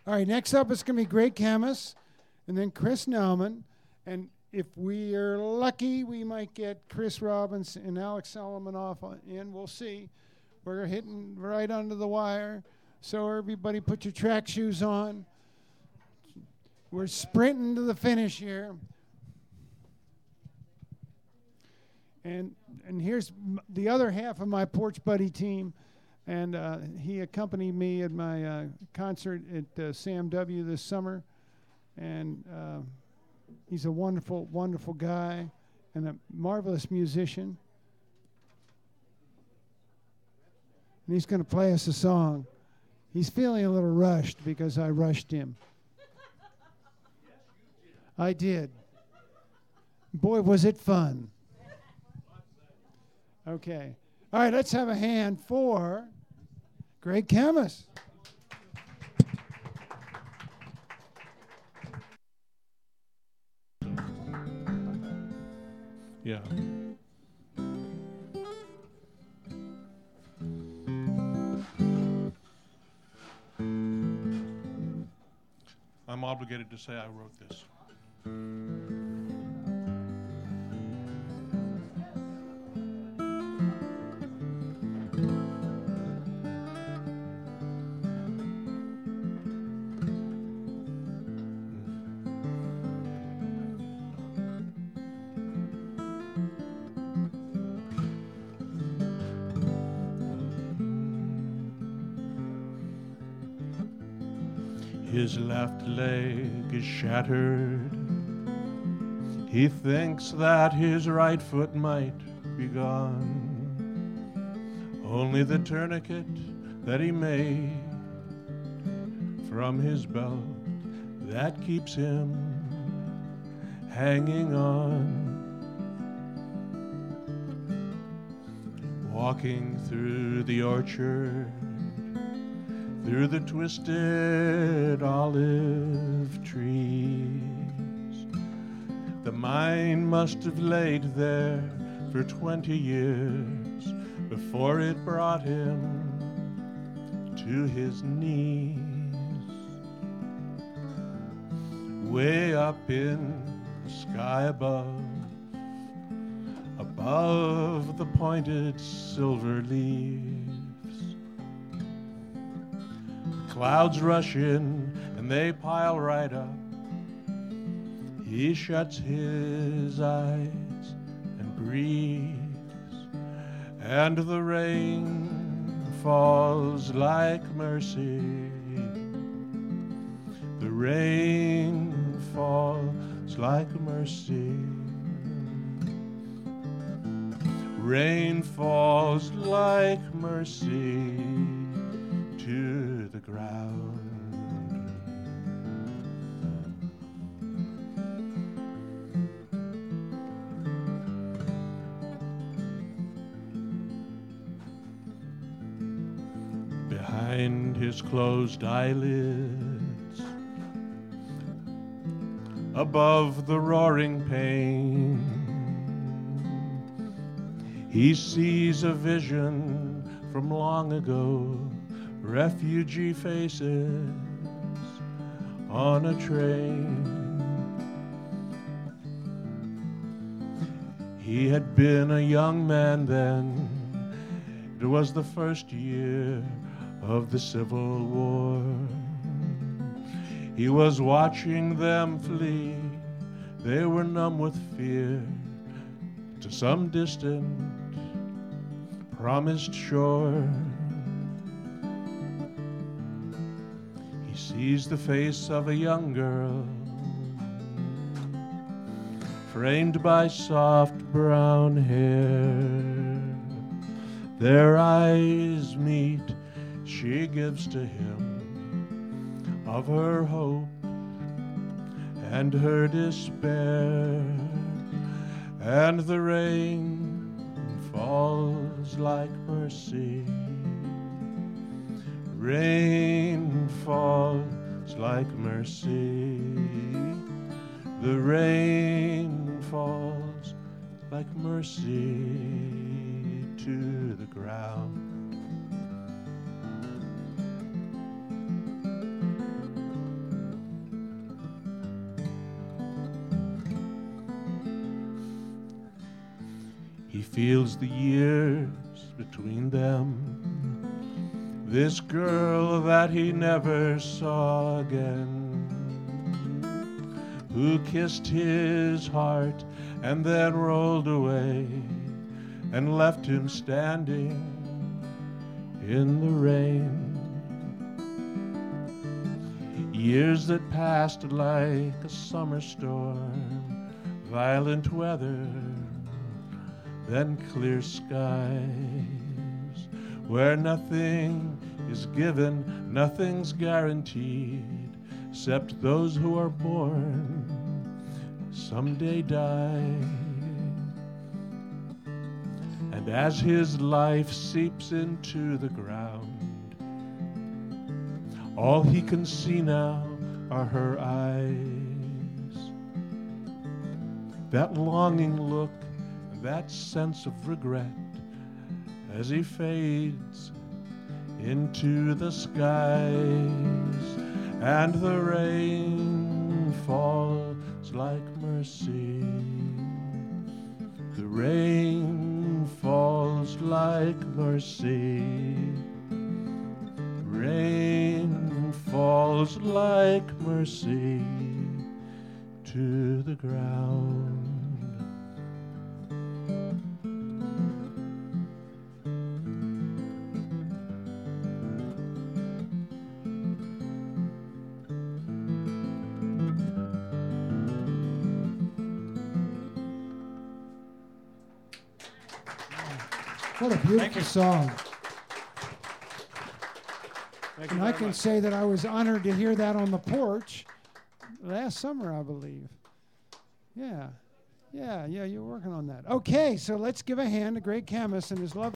All right, next up it's going to be Greg Camus and then Chris Nauman. And if we are lucky, we might get Chris Robbins and Alex Solomon in. We'll see. We're hitting right under the wire. So everybody put your track shoes on. We're sprinting to the finish here. And here's the other half of my Porch Buddy team. And he accompanied me at my concert at Sam W. this summer. And he's a wonderful, wonderful guy and a marvelous musician. And he's going to play us a song. He's feeling a little rushed because I rushed him. I did. Boy, was it fun. Okay. All right, let's have a hand for Greg Camus. Yeah. I'm obligated to say I wrote this. His left leg is shattered. He thinks that his right foot might be gone. Only the tourniquet that he made from his belt that keeps him hanging on. Walking through the orchard, through the twisted olive trees. The mine must have laid there for 20 years before it brought him to his knees. Way up in the sky above the pointed silver leaves. Clouds rush in and they pile right up. He shuts his eyes and breathes, and the rain falls like mercy. The rain falls like mercy. Rain falls like mercy to the ground. Behind his closed eyelids, above the roaring pain, he sees a vision from long ago. Refugee faces on a train. He had been a young man then. It was the first year of the Civil War. He was watching them flee. They were numb with fear to some distant, promised shore. Sees the face of a young girl, framed by soft brown hair. Their eyes meet, she gives to him of her hope and her despair. And the rain falls like mercy. Rain falls like mercy. The rain falls like mercy to the ground. He feels the years between them. This girl that he never saw again, who kissed his heart and then rolled away and left him standing in the rain. Years that passed like a summer storm, violent weather, then clear skies, where nothing is given, nothing's guaranteed, except those who are born someday die. And as his life seeps into the ground, all he can see now are her eyes. That longing look, that sense of regret as he fades into the skies, and the rain falls like mercy. The rain falls like mercy. Rain falls like mercy to the ground. What a beautiful song. And I can say that I was honored to hear that on the porch last summer, I believe. Yeah, you're working on that. Okay, so let's give a hand to Greg Camus and his love.